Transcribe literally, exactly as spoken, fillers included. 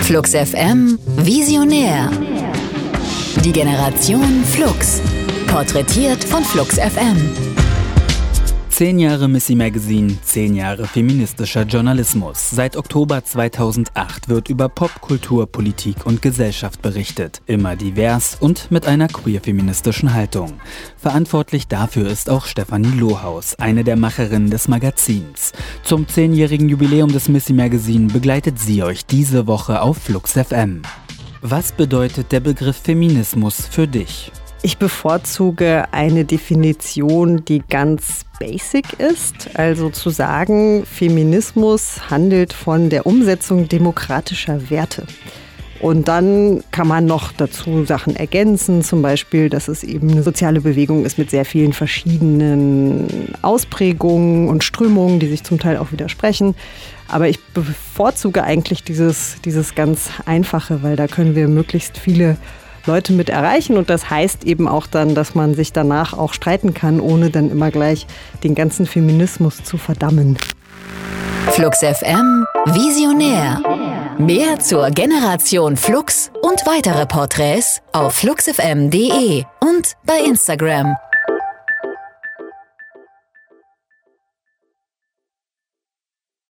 Flux F M Visionär. Die Generation Flux. Porträtiert von Flux F M. Zehn Jahre Missy Magazine, zehn Jahre feministischer Journalismus. Seit Oktober zweitausendacht wird über Popkultur, Politik und Gesellschaft berichtet. Immer divers und mit einer queer-feministischen Haltung. Verantwortlich dafür ist auch Stefanie Lohaus, eine der Macherinnen des Magazins. Zum zehnjährigen Jubiläum des Missy Magazine begleitet sie euch diese Woche auf Flux F M. Was bedeutet der Begriff Feminismus für dich? Ich bevorzuge eine Definition, die ganz basic ist, also zu sagen, Feminismus handelt von der Umsetzung demokratischer Werte. Und dann kann man noch dazu Sachen ergänzen, zum Beispiel, dass es eben eine soziale Bewegung ist mit sehr vielen verschiedenen Ausprägungen und Strömungen, die sich zum Teil auch widersprechen. Aber ich bevorzuge eigentlich dieses, dieses ganz Einfache, weil da können wir möglichst viele Leute mit erreichen und das heißt eben auch dann, dass man sich danach auch streiten kann, ohne dann immer gleich den ganzen Feminismus zu verdammen. Flux F M Visionär. Mehr zur Generation Flux und weitere Porträts auf flux f m punkt de und bei Instagram.